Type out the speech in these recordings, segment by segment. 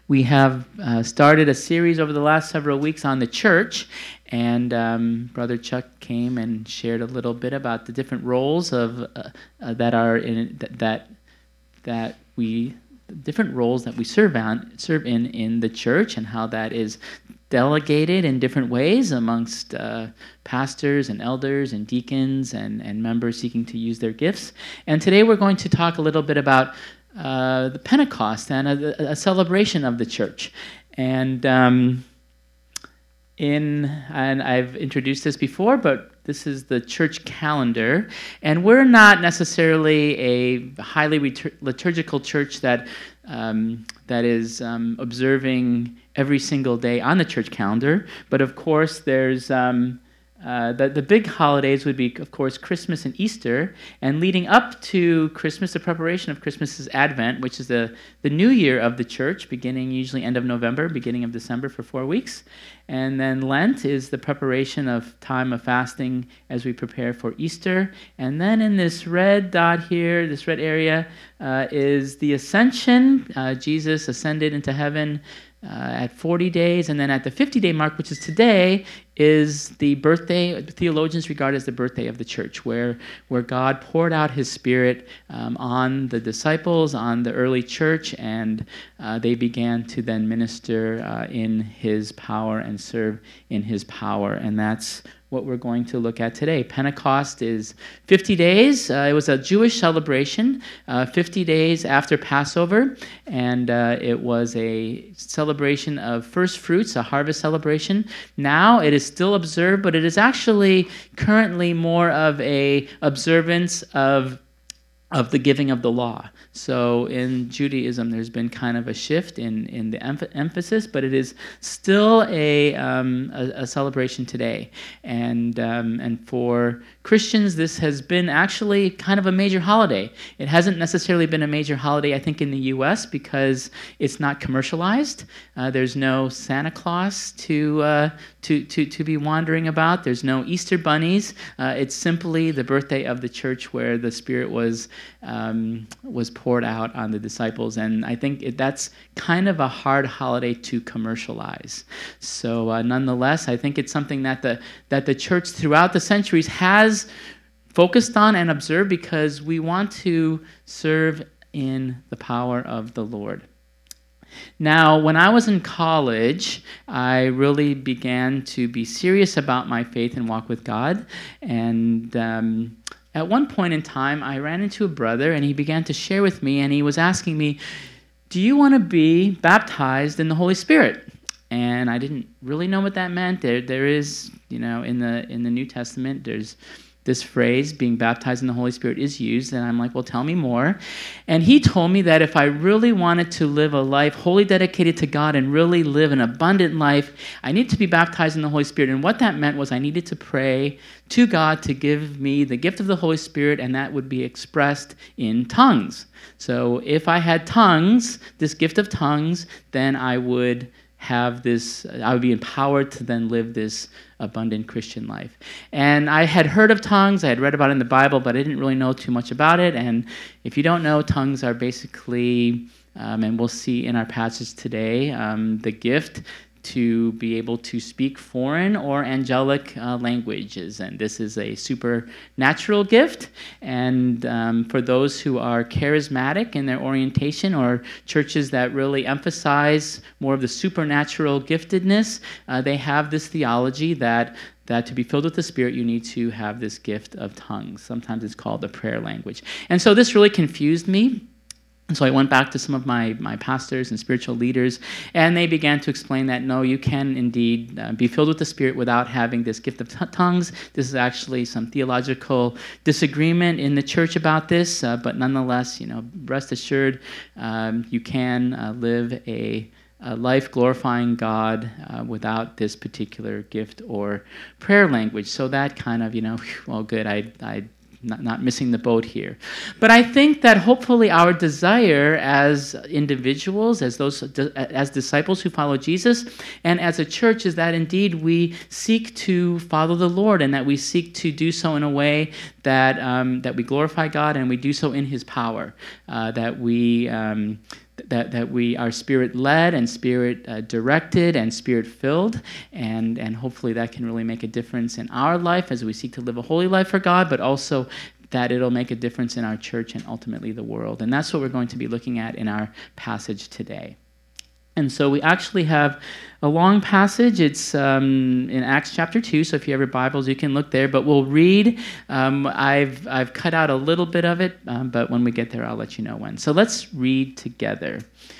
We have started a series over the last several weeks on the church, and Brother Chuck came and shared a little bit about the different roles of that are in different roles that we serve in the church, and how that is delegated in different ways amongst pastors and elders and deacons and members seeking to use their gifts. And today we're going to talk a little bit about the Pentecost and a celebration of the church. And I've introduced this before, but this is the church calendar, and we're not necessarily a highly liturgical church that is observing every single day on the church calendar. But of course, there's the big holidays would be, of course, Christmas and Easter, and leading up to Christmas, the preparation of Christmas is Advent, which is the new year of the church, beginning usually end of November, beginning of December for 4 weeks. And then Lent is the preparation of time of fasting as we prepare for Easter. And then in this red dot here, this red area, is the Ascension. Jesus ascended into heaven at 40 days, and then at the 50-day mark, which is today, is the birthday. Theologians regard as the birthday of the church, where God poured out His Spirit on the disciples, on the early church, and they began to then minister in His power and serve in His power, and that's what we're going to look at today. Pentecost is 50 days. It was a Jewish celebration, 50 days after Passover, and it was a celebration of first fruits, a harvest celebration. Now it is still observed, but it is actually currently more of a observance of the giving of the law. So in Judaism, there's been kind of a shift in the emphasis, but it is still a celebration today. And for Christians, this has been actually kind of a major holiday. It hasn't necessarily been a major holiday, I think, in the U.S. because it's not commercialized. There's no Santa Claus to be wandering about. There's no Easter bunnies. It's simply the birthday of the church, where the Spirit was poured out on the disciples, and I think that's kind of a hard holiday to commercialize. So nonetheless, I think it's something that the church throughout the centuries has focused on and observed, because we want to serve in the power of the Lord. Now, when I was in college, I really began to be serious about my faith and walk with God, and at one point in time, I ran into a brother, and he began to share with me, and he was asking me, "Do you want to be baptized in the Holy Spirit?" And I didn't really know what that meant. There is, in the New Testament, there's this phrase, being baptized in the Holy Spirit, is used, and I'm like, well, tell me more. And he told me that if I really wanted to live a life wholly dedicated to God and really live an abundant life, I need to be baptized in the Holy Spirit. And what that meant was I needed to pray to God to give me the gift of the Holy Spirit, and that would be expressed in tongues. So if I had tongues, this gift of tongues, then I would be empowered to then live this abundant Christian life. And I had heard of tongues, I had read about it in the Bible, but I didn't really know too much about it. And if you don't know, tongues are basically, and we'll see in our passage today, the gift to be able to speak foreign or angelic languages. And this is a supernatural gift. And for those who are charismatic in their orientation, or churches that really emphasize more of the supernatural giftedness, they have this theology that to be filled with the Spirit, you need to have this gift of tongues. Sometimes it's called the prayer language. And so this really confused me. And so I went back to some of my pastors and spiritual leaders, and they began to explain that, no, you can indeed be filled with the Spirit without having this gift of tongues. This is actually some theological disagreement in the church about this, but nonetheless, rest assured, you can live a life glorifying God without this particular gift or prayer language. So that kind of, well, good, I not missing the boat here. But I think that hopefully our desire as individuals, as disciples who follow Jesus, and as a church, is that indeed we seek to follow the Lord, and that we seek to do so in a way that we glorify God and we do so in His power, that we are Spirit-led and Spirit-directed and Spirit-filled, and hopefully that can really make a difference in our life as we seek to live a holy life for God, but also that it'll make a difference in our church and ultimately the world. And that's what we're going to be looking at in our passage today. And so we actually have a long passage. It's in Acts chapter 2, so if you have your Bibles, you can look there. But we'll read. I've cut out a little bit of it, but when we get there, I'll let you know when. So let's read together.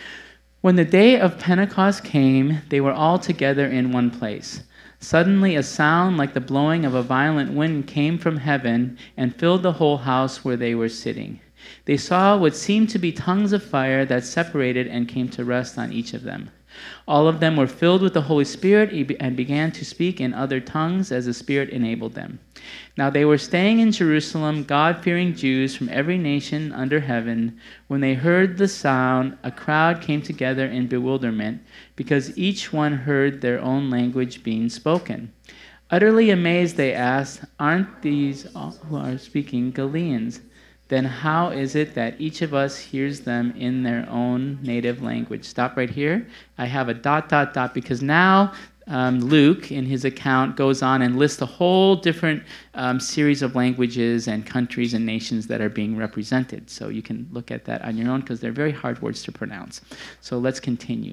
When the day of Pentecost came, they were all together in one place. Suddenly a sound like the blowing of a violent wind came from heaven and filled the whole house where they were sitting. They saw what seemed to be tongues of fire that separated and came to rest on each of them. All of them were filled with the Holy Spirit and began to speak in other tongues as the Spirit enabled them. Now they were staying in Jerusalem, God-fearing Jews from every nation under heaven. When they heard the sound, a crowd came together in bewilderment, because each one heard their own language being spoken. Utterly amazed, they asked, "Aren't these all who are speaking Galileans? Then how is it that each of us hears them in their own native language?" Stop right here. I have a ... because now Luke, in his account, goes on and lists a whole different series of languages and countries and nations that are being represented. So you can look at that on your own because they're very hard words to pronounce. So let's continue.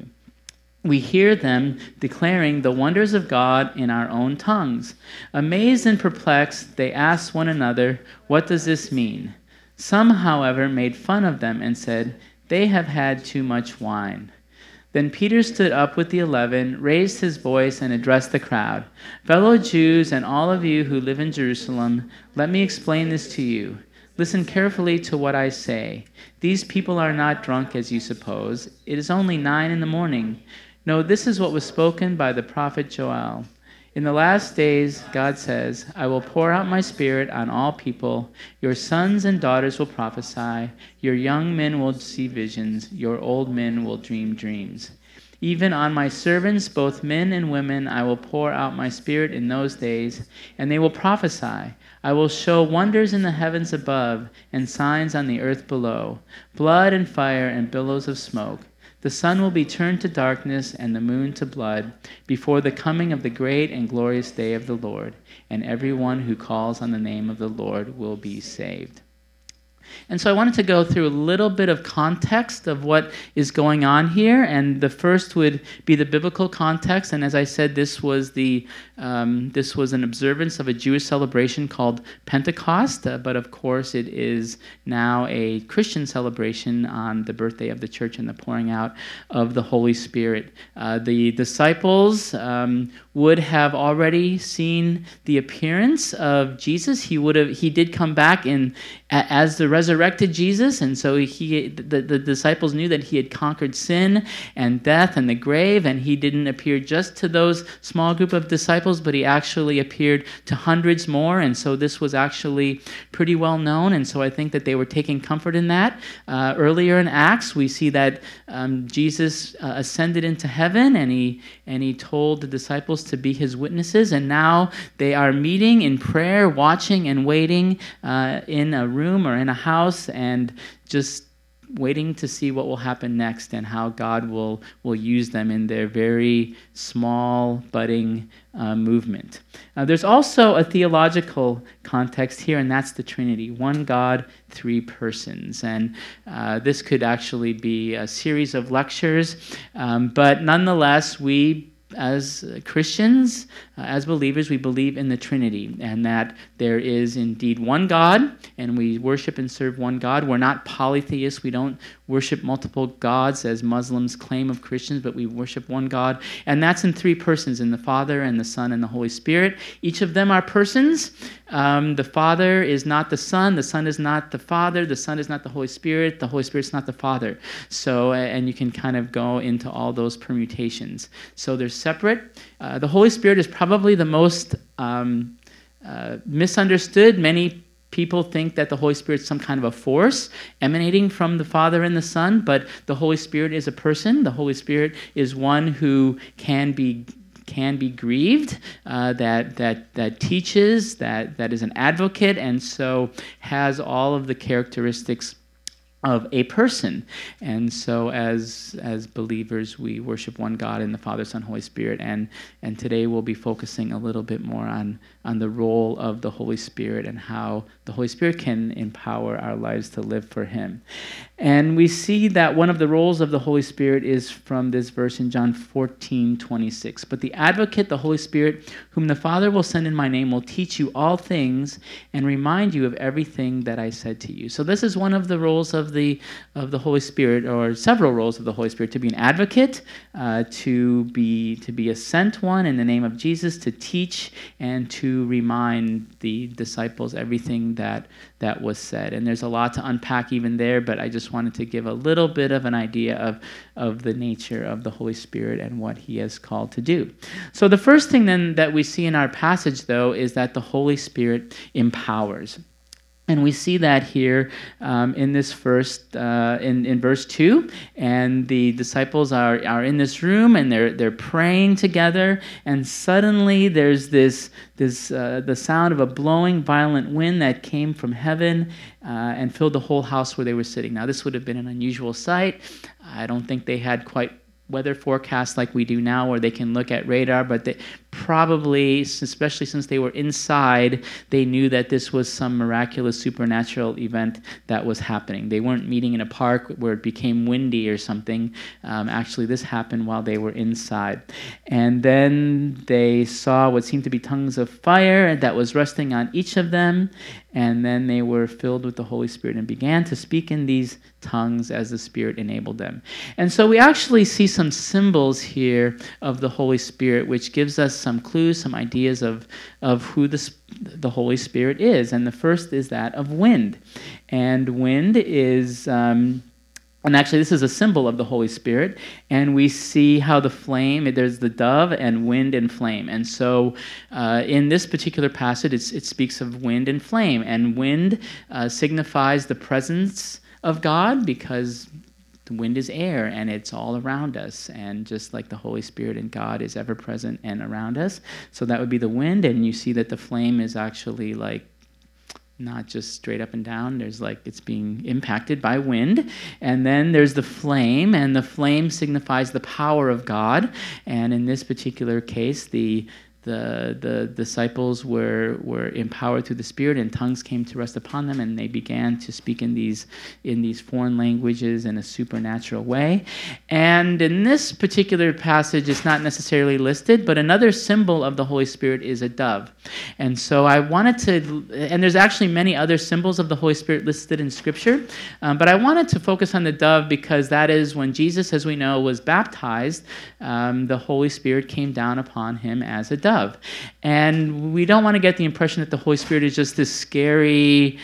We hear them declaring the wonders of God in our own tongues. Amazed and perplexed, they asked one another, "What does this mean?" Some, however, made fun of them and said, "They have had too much wine." Then Peter stood up with the 11, raised his voice, and addressed the crowd. "Fellow Jews and all of you who live in Jerusalem, let me explain this to you. Listen carefully to what I say. These people are not drunk as you suppose. It is only 9 a.m. No, this is what was spoken by the prophet Joel. In the last days, God says, I will pour out my Spirit on all people. Your sons and daughters will prophesy. Your young men will see visions. Your old men will dream dreams. Even on my servants, both men and women, I will pour out my Spirit in those days, and they will prophesy. I will show wonders in the heavens above and signs on the earth below, blood and fire and billows of smoke. The sun will be turned to darkness and the moon to blood before the coming of the great and glorious day of the Lord, and everyone who calls on the name of the Lord will be saved. And so I wanted to go through a little bit of context of what is going on here, and the first would be the biblical context. And as I said, this was an observance of a Jewish celebration called Pentecost, but of course it is now a Christian celebration on the birthday of the church and the pouring out of the Holy Spirit. The disciples would have already seen the appearance of Jesus. He did come back as the resurrected Jesus, and so the disciples knew that he had conquered sin and death and the grave, and he didn't appear just to those small group of disciples, but he actually appeared to hundreds more, and so this was actually pretty well known, and so I think that they were taking comfort in that. Earlier in Acts, we see that Jesus ascended into heaven, and he told the disciples to be his witnesses, and now they are meeting in prayer, watching and waiting in a room or in a house, and just waiting to see what will happen next and how God will use them in their very small, budding movement. There's also a theological context here, and that's the Trinity. One God, three persons. And this could actually be a series of lectures, but nonetheless, we as Christians, as believers, we believe in the Trinity and that there is indeed one God, and we worship and serve one God. We're not polytheists. We don't worship multiple gods as Muslims claim of Christians, but we worship one God, and that's in three persons, in the Father and the Son and the Holy Spirit. Each of them are persons. The Father is not the Son is not the Father, the Son is not the Holy Spirit Spirit's not the Father. So, and you can kind of go into all those permutations. So they're separate. The Holy Spirit is probably the most misunderstood. Many people think that the Holy Spirit is some kind of a force emanating from the Father and the Son, but the Holy Spirit is a person. The Holy Spirit is one who can can be grieved, that teaches, that is an advocate, and so has all of the characteristics of a person. And so as believers, we worship one God in the Father, Son, Holy Spirit, and today we'll be focusing a little bit more on the role of the Holy Spirit and how the Holy Spirit can empower our lives to live for Him. And we see that one of the roles of the Holy Spirit is from this verse in John 14:26. But the Advocate, the Holy Spirit, whom the Father will send in my name, will teach you all things and remind you of everything that I said to you. So this is one of the roles of the Holy Spirit, or several roles of the Holy Spirit: to be an advocate, to be a sent one in the name of Jesus, to teach, and to remind the disciples everything that was said. And there's a lot to unpack even there, but I just wanted to give a little bit of an idea of the nature of the Holy Spirit and what He has called to do. So the first thing then that we see in our passage, though, is that the Holy Spirit empowers. And we see that here in this first, in verse 2, and the disciples are in this room and they're praying together, and suddenly there's the sound of a blowing violent wind that came from heaven and filled the whole house where they were sitting. Now this would have been an unusual sight. I don't think they had quite weather forecasts like we do now, where they can look at radar, but they probably, especially since they were inside, they knew that this was some miraculous supernatural event that was happening. They weren't meeting in a park where it became windy or something. Actually, this happened while they were inside. And then they saw what seemed to be tongues of fire that was resting on each of them, and then they were filled with the Holy Spirit and began to speak in these tongues as the Spirit enabled them. And so we actually see some symbols here of the Holy Spirit, which gives us some clues, some ideas of who the Holy Spirit is. And the first is that of wind. And wind is... And actually, this is a symbol of the Holy Spirit, and we see how the flame, there's the dove and wind and flame. And so in this particular passage, it speaks of wind and flame. And wind signifies the presence of God, because the wind is air and it's all around us. And just like the Holy Spirit and God is ever present and around us. So that would be the wind, and you see that the flame is actually like not just straight up and down. There's like it's being impacted by wind. And then there's the flame, and the flame signifies the power of God. And in this particular case, the disciples were empowered through the Spirit, and tongues came to rest upon them, and they began to speak in these foreign languages in a supernatural way. And in this particular passage, it's not necessarily listed, but another symbol of the Holy Spirit is a dove. And so I wanted to, and there's actually many other symbols of the Holy Spirit listed in Scripture, but I wanted to focus on the dove because that is when Jesus, as we know, was baptized, the Holy Spirit came down upon him as a dove. And we don't want to get the impression that the Holy Spirit is just this scary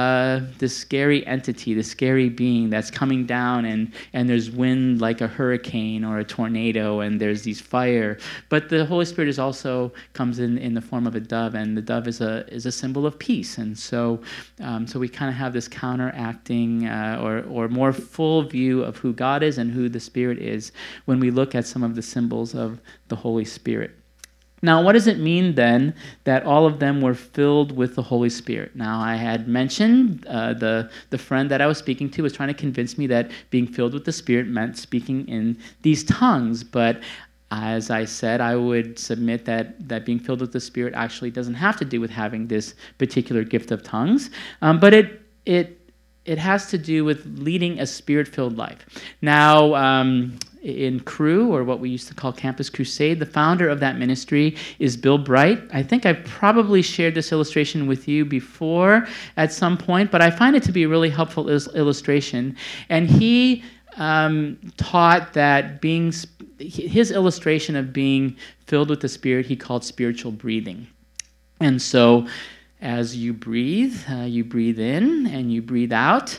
entity, this scary being that's coming down, and there's wind like a hurricane or a tornado, and there's these fire. But the Holy Spirit is also comes in the form of a dove, and the dove is a symbol of peace. And so we kind of have this counteracting or more full view of who God is and who the Spirit is when we look at some of the symbols of the Holy Spirit. Now, what does it mean then that all of them were filled with the Holy Spirit? Now, I had mentioned the friend that I was speaking to was trying to convince me that being filled with the Spirit meant speaking in these tongues, but as I said, I would submit that being filled with the Spirit actually doesn't have to do with having this particular gift of tongues, but it has to do with leading a Spirit-filled life. Now, in Cru, or what we used to call Campus Crusade, the founder of that ministry is Bill Bright. I think I've probably shared this illustration with you before at some point, but I find it to be a really helpful illustration. And he taught that his illustration of being filled with the Spirit, he called spiritual breathing. And so as you breathe in and you breathe out,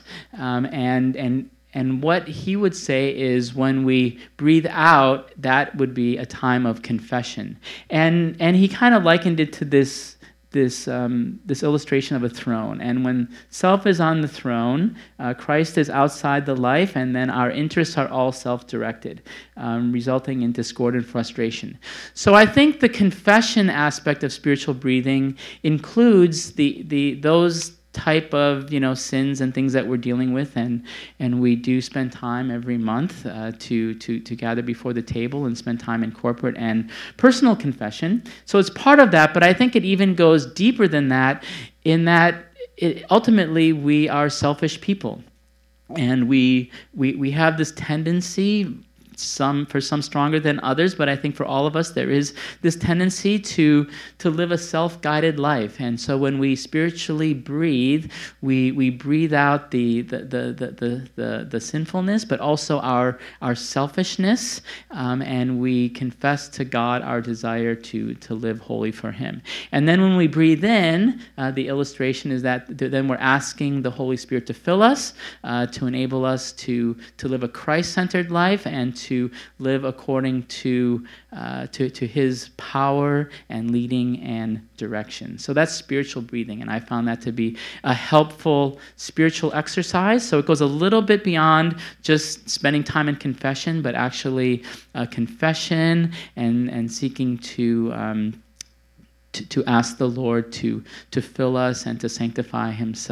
and what he would say is when we breathe out, that would be a time of confession. And he kind of likened it to this this illustration of a throne. And when self is on the throne, Christ is outside the life, and then our interests are all self-directed, resulting in discord and frustration. So I think the confession aspect of spiritual breathing includes those type of sins and things that we're dealing with, and we do spend time every month to gather before the table and spend time in corporate and personal confession. So it's part of that, but I think it even goes deeper than that, in that ultimately we are selfish people, and we have this tendency, for some stronger than others, but I think for all of us there is this tendency to live a self-guided life. And so when we spiritually breathe, we breathe out the sinfulness, but also our selfishness, and we confess to God our desire to live holy for Him. And then when we breathe in, the illustration is that then we're asking the Holy Spirit to fill us, to enable us to live a Christ-centered life and to live according to His power and leading and direction. So that's spiritual breathing, and I found that to be a helpful spiritual exercise. So it goes a little bit beyond just spending time in confession, but actually confession and seeking to ask the Lord to fill us and to sanctify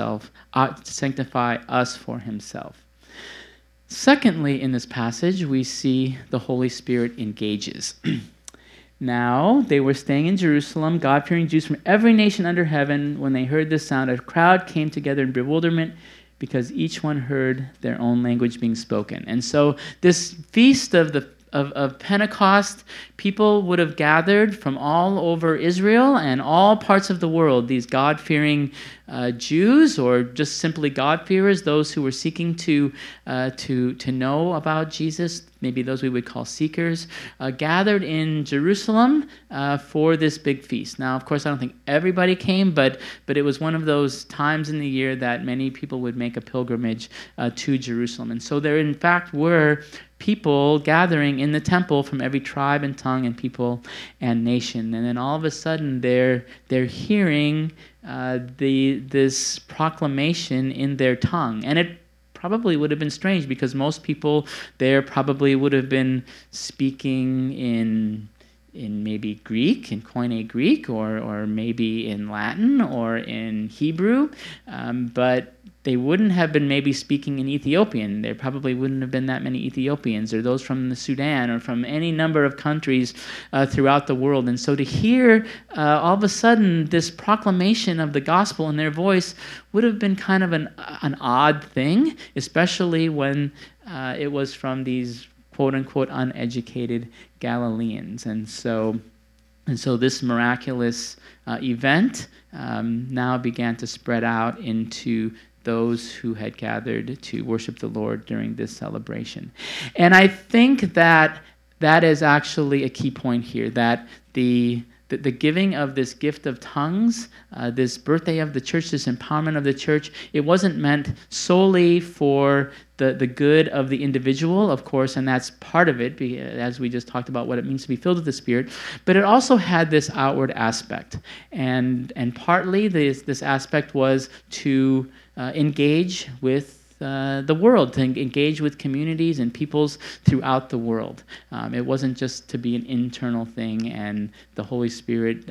us for Himself. Secondly, in this passage, we see the Holy Spirit engages. Now, they were staying in Jerusalem, God-fearing Jews from every nation under heaven. When they heard this sound, a crowd came together in bewilderment because each one heard their own language being spoken. And so this feast of Pentecost, people would have gathered from all over Israel and all parts of the world, these God-fearing Jews, or just simply God-fearers, those who were seeking to know about Jesus, maybe those we would call seekers, gathered in Jerusalem for this big feast. Now, of course, I don't think everybody came, but it was one of those times in the year that many people would make a pilgrimage to Jerusalem. And so there, in fact, were people gathering in the temple from every tribe and tongue and people and nation. And then all of a sudden they're hearing this proclamation in their tongue. And it probably would have been strange because most people there probably would have been speaking in maybe Greek, in Koine Greek, or maybe in Latin or in Hebrew, but they wouldn't have been maybe speaking in Ethiopian. There probably wouldn't have been that many Ethiopians, or those from the Sudan, or from any number of countries throughout the world. And so to hear all of a sudden this proclamation of the gospel in their voice would have been kind of an odd thing, especially when it was from these quote-unquote uneducated Galileans. And so this miraculous event now began to spread out into those who had gathered to worship the Lord during this celebration. And I think that is actually a key point here, that the giving of this gift of tongues, this birthday of the church, this empowerment of the church, it wasn't meant solely for the good of the individual, of course, and that's part of it, as we just talked about what it means to be filled with the Spirit, but it also had this outward aspect. And partly this aspect was to engage with the world, to engage with communities and peoples throughout the world. It wasn't just to be an internal thing, and the Holy Spirit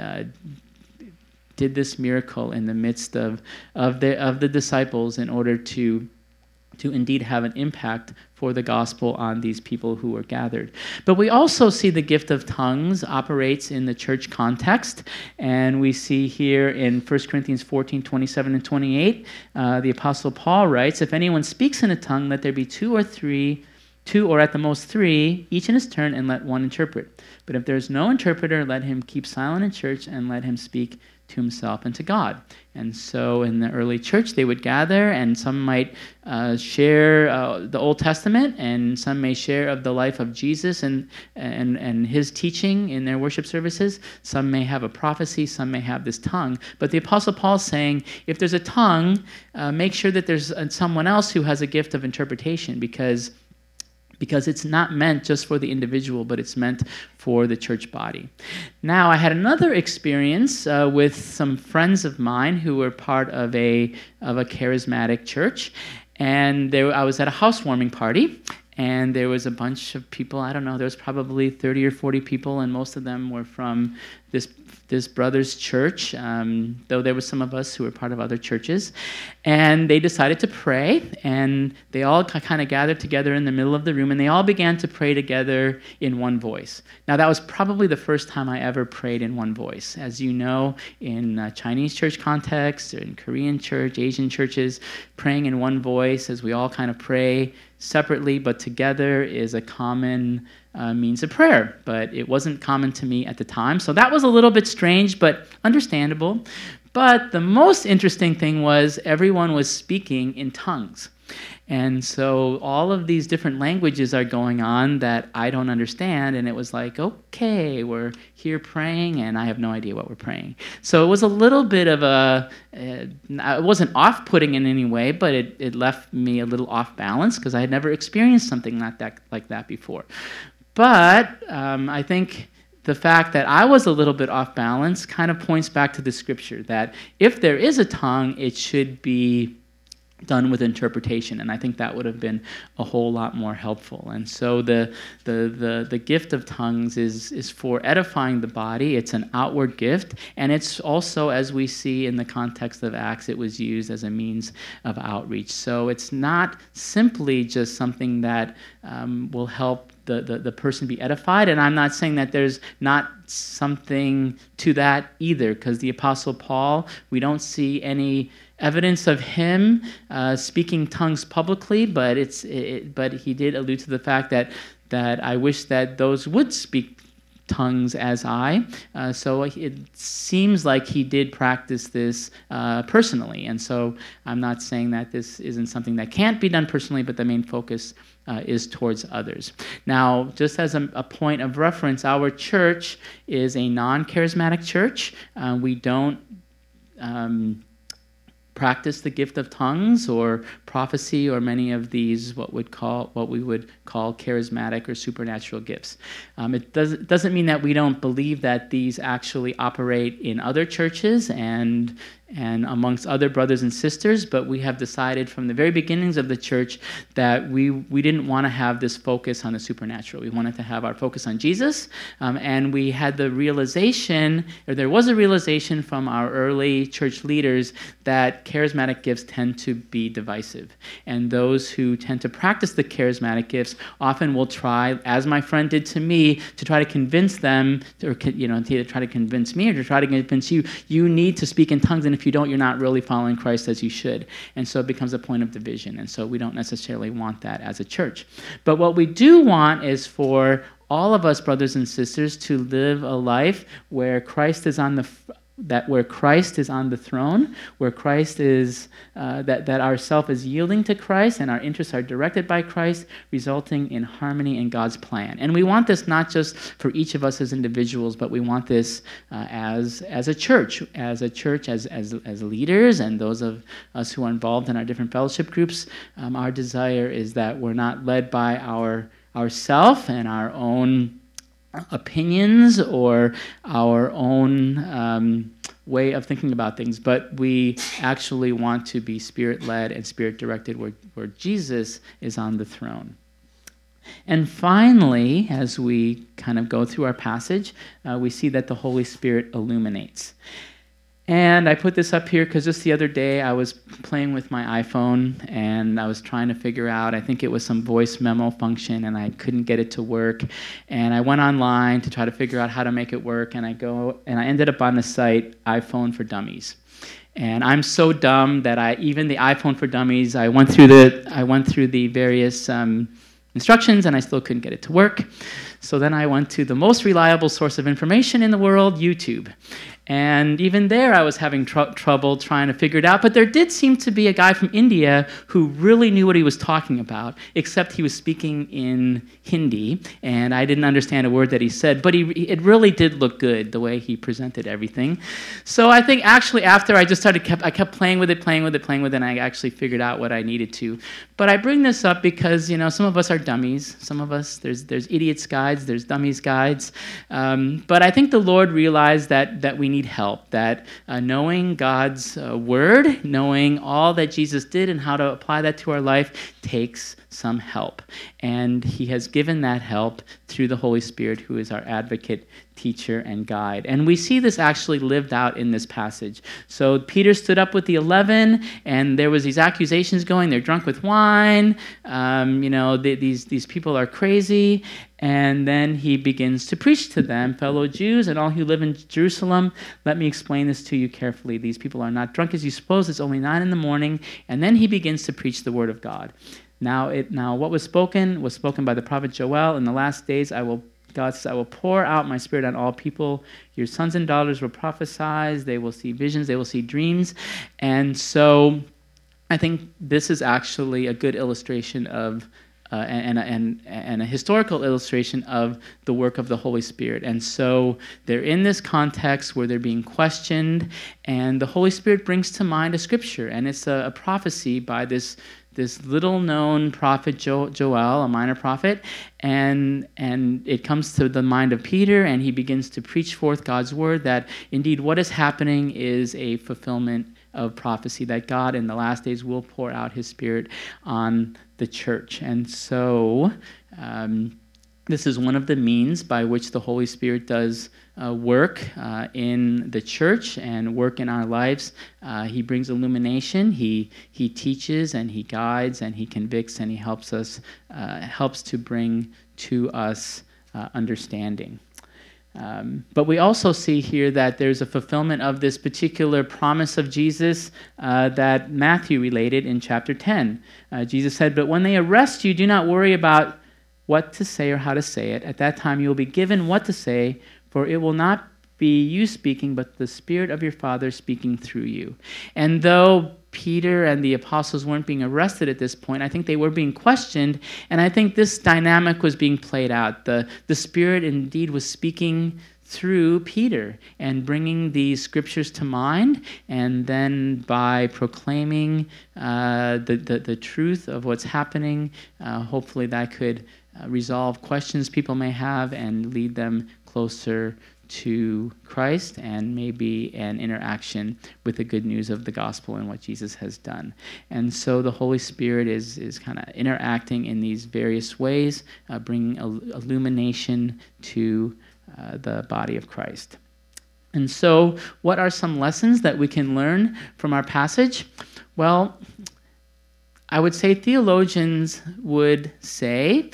did this miracle in the midst of the disciples in order to indeed have an impact for the gospel on these people who were gathered. But we also see the gift of tongues operates in the church context, and we see here in 1 Corinthians 14:27 and 28, the Apostle Paul writes, "If anyone speaks in a tongue, let there be two or at the most three, each in his turn, and let one interpret. But if there is no interpreter, let him keep silent in church, and let him speak to himself and to God." And so in the early church, they would gather, and some might share the Old Testament, and some may share of the life of Jesus and his teaching in their worship services. Some may have a prophecy, some may have this tongue. But the Apostle Paul is saying, if there's a tongue, make sure that there's someone else who has a gift of interpretation, because because it's not meant just for the individual, but it's meant for the church body. Now, I had another experience with some friends of mine who were part of a charismatic church, and I was at a housewarming party, and there was a bunch of people. I don't know, there was probably 30 or 40 people, and most of them were from this brother's church, though there were some of us who were part of other churches. And they decided to pray, and they all kind of gathered together in the middle of the room, and they all began to pray together in one voice. Now, that was probably the first time I ever prayed in one voice. As you know, in Chinese church context, or in Korean church, Asian churches, praying in one voice as we all kind of pray separately but together is a common means of prayer, but it wasn't common to me at the time. So that was a little bit strange, but understandable. But the most interesting thing was everyone was speaking in tongues. And so all of these different languages are going on that I don't understand, and it was like, okay, we're here praying, and I have no idea what we're praying. So it was a little bit of it wasn't off-putting in any way, but it left me a little off balance because I had never experienced something like that before. But I think the fact that I was a little bit off balance kind of points back to the scripture that if there is a tongue, it should be done with interpretation, and I think that would have been a whole lot more helpful. And so the gift of tongues is for edifying the body. It's an outward gift, and it's also, as we see in the context of Acts, it was used as a means of outreach. So it's not simply just something that will help the person be edified, and I'm not saying that there's not something to that either, because the Apostle Paul, we don't see any evidence of him speaking tongues publicly, but he did allude to the fact that I wish that those would speak tongues as I. So it seems like he did practice this personally, and so I'm not saying that this isn't something that can't be done personally, but the main focus is towards others. Now, just as a point of reference, our church is a non-charismatic church. We don't practice the gift of tongues or prophecy or many of these what we would call charismatic or supernatural gifts. It doesn't mean that we don't believe that these actually operate in other churches and amongst other brothers and sisters, but we have decided from the very beginnings of the church that we didn't want to have this focus on the supernatural. We wanted to have our focus on Jesus, and we had the realization, or there was a realization from our early church leaders that charismatic gifts tend to be divisive, and those who tend to practice the charismatic gifts often will try, as my friend did to me, to try to convince them, or to either try to convince me or to try to convince you, you need to speak in tongues, and if you don't, you're not really following Christ as you should. And so it becomes a point of division. And so we don't necessarily want that as a church. But what we do want is for all of us, brothers and sisters, to live a life where Christ is on the throne, where Christ is, that our self is yielding to Christ and our interests are directed by Christ, resulting in harmony in God's plan. And we want this not just for each of us as individuals, but we want this as a church, as leaders and those of us who are involved in our different fellowship groups. Our desire is that we're not led by ourself and our own opinions or our own way of thinking about things, but we actually want to be Spirit-led and Spirit-directed where Jesus is on the throne. And finally, as we kind of go through our passage, we see that the Holy Spirit illuminates. And I put this up here because just the other day I was playing with my iPhone and I was trying to figure out, I think it was some voice memo function, and I couldn't get it to work. And I went online to try to figure out how to make it work, and I ended up on the site iPhone for Dummies. And I'm so dumb that even the iPhone for Dummies, I went through the various instructions and I still couldn't get it to work. So then I went to the most reliable source of information in the world, YouTube. And even there, I was having trouble trying to figure it out. But there did seem to be a guy from India who really knew what he was talking about, except he was speaking in Hindi, and I didn't understand a word that he said. But it really did look good, the way he presented everything. So I think actually after I just I kept playing with it, and I actually figured out what I needed to. But I bring this up because, some of us are dummies. Some of us, there's idiots guides, there's dummies guides. But I think the Lord realized that we need help, that knowing God's word, knowing all that Jesus did and how to apply that to our life takes some help. And he has given that help through the Holy Spirit, who is our advocate, teacher, and guide. And we see this actually lived out in this passage. So Peter stood up with the 11, and there was these accusations going. They're drunk with wine. These people are crazy. And then he begins to preach to them, fellow Jews and all who live in Jerusalem. Let me explain this to you carefully. These people are not drunk as you suppose. It's only 9 a.m. And then he begins to preach the word of God. Now what was spoken by the prophet Joel. In the last days, God says, I will pour out my spirit on all people. Your sons and daughters will prophesy. They will see visions. They will see dreams. And so I think this is actually a good illustration of and a historical illustration of the work of the Holy Spirit. And so they're in this context where they're being questioned, and the Holy Spirit brings to mind a scripture, and it's a prophecy by this little-known prophet Joel, a minor prophet, and it comes to the mind of Peter, and he begins to preach forth God's word that indeed what is happening is a fulfillment of prophecy, that God in the last days will pour out his Spirit on the church. And so this is one of the means by which the Holy Spirit does work in the church and work in our lives. He brings illumination. He teaches and he guides and he convicts and he helps to bring to us understanding. But we also see here that there's a fulfillment of this particular promise of Jesus that Matthew related in chapter 10. Jesus said, "But when they arrest you, do not worry about what to say or how to say it. At that time you will be given what to say, for it will not be you speaking, but the Spirit of your Father speaking through you." And though Peter and the apostles weren't being arrested at this point, I think they were being questioned, and I think this dynamic was being played out. The Spirit indeed was speaking through Peter and bringing these scriptures to mind, and then by proclaiming the truth of what's happening, hopefully that could resolve questions people may have and lead them closer to Christ and maybe an interaction with the good news of the gospel and what Jesus has done. And so the Holy Spirit is kind of interacting in these various ways, bringing illumination to the body of Christ. And so what are some lessons that we can learn from our passage? Well, I would say theologians would say,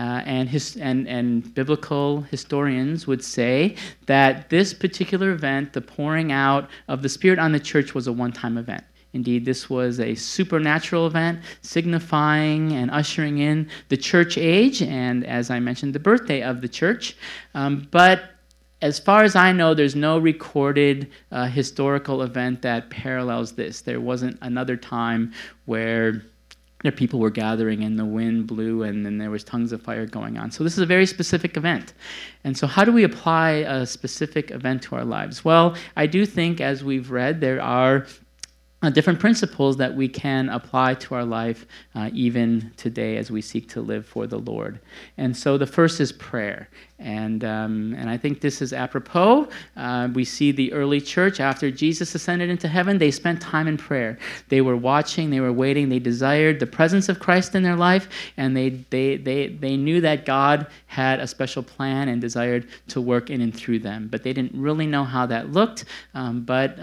and biblical historians would say, that this particular event, the pouring out of the Spirit on the church, was a one-time event. Indeed, this was a supernatural event signifying and ushering in the church age, and as I mentioned, the birthday of the church. But as far as I know, there's no recorded historical event that parallels this. There wasn't another time where people were gathering and the wind blew and then there was tongues of fire going on. So this is a very specific event. And so how do we apply a specific event to our lives? Well, I do think, as we've read, there are different principles that we can apply to our life even today as we seek to live for the Lord. And so the first is prayer. And I think this is apropos. We see the early church, after Jesus ascended into heaven, they spent time in prayer. They were watching, they were waiting, they desired the presence of Christ in their life, and they knew that God had a special plan and desired to work in and through them. But they didn't really know how that looked, but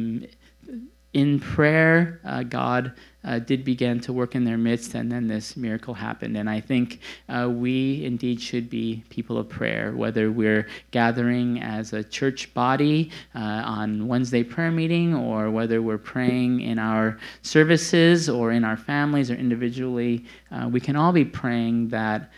in prayer, God did begin to work in their midst, and then this miracle happened. And I think we indeed should be people of prayer, whether we're gathering as a church body on Wednesday prayer meeting, or whether we're praying in our services or in our families or individually. We can all be praying that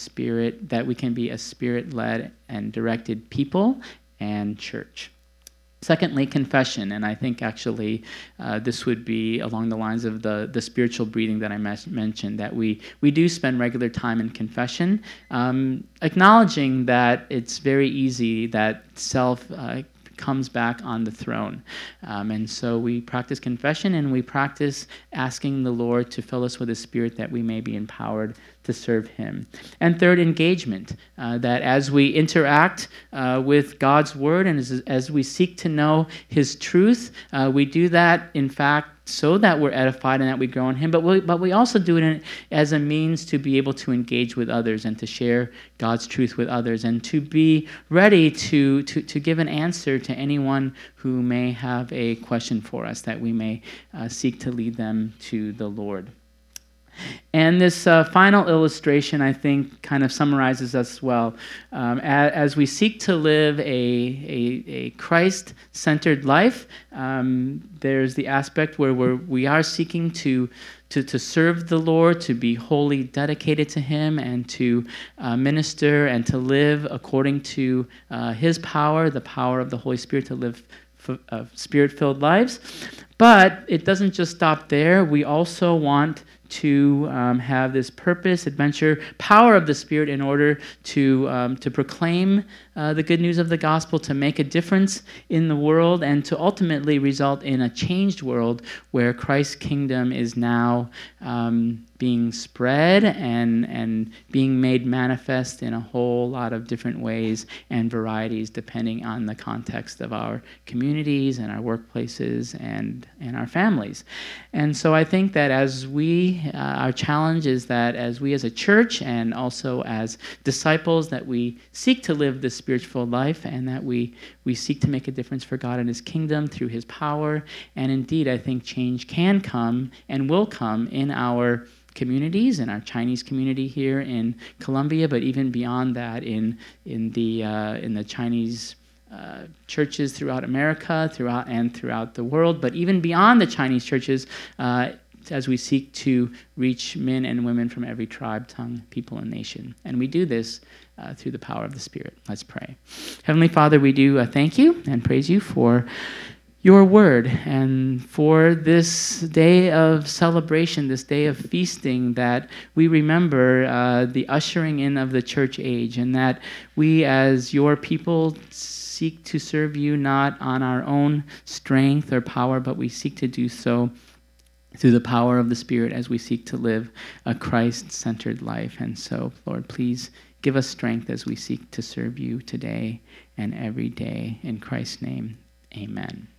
we can be a Spirit-led and directed people and church. Secondly, confession, and I think actually this would be along the lines of the spiritual breathing that I mentioned, that we do spend regular time in confession, acknowledging that it's very easy that self comes back on the throne. And so we practice confession, and we practice asking the Lord to fill us with His Spirit that we may be empowered to serve Him. And third, engagement, that as we interact with God's Word and as we seek to know His truth, we do that, in fact, so that we're edified and that we grow in Him, but we also do it as a means to be able to engage with others and to share God's truth with others, and to be ready to give an answer to anyone who may have a question for us, that we may seek to lead them to the Lord. And this final illustration, I think, kind of summarizes us well. As we seek to live a Christ-centered life, there's the aspect where we are seeking to serve the Lord, to be wholly dedicated to Him, and to minister and to live according to His power, the power of the Holy Spirit, to live Spirit-filled lives. But it doesn't just stop there. We also want to have this purpose, adventure, power of the Spirit in order to proclaim the good news of the gospel, to make a difference in the world, and to ultimately result in a changed world where Christ's kingdom is now being spread and being made manifest in a whole lot of different ways and varieties, depending on the context of our communities and our workplaces and our families. And so I think that as our challenge is that as we as a church and also as disciples, that we seek to live this spiritual life, and that we seek to make a difference for God and His kingdom through His power. And indeed, I think change can come and will come in our communities, in our Chinese community here in Columbia, but even beyond that in the Chinese churches throughout America, throughout the world, but even beyond the Chinese churches, as we seek to reach men and women from every tribe, tongue, people, and nation. And we do this through the power of the Spirit. Let's pray. Heavenly Father, we do thank You and praise You for Your word, and for this day of celebration, this day of feasting, that we remember the ushering in of the church age, and that we as Your people seek to serve You not on our own strength or power, but we seek to do so through the power of the Spirit as we seek to live a Christ-centered life. And so, Lord, please give us strength as we seek to serve You today and every day. In Christ's name, amen.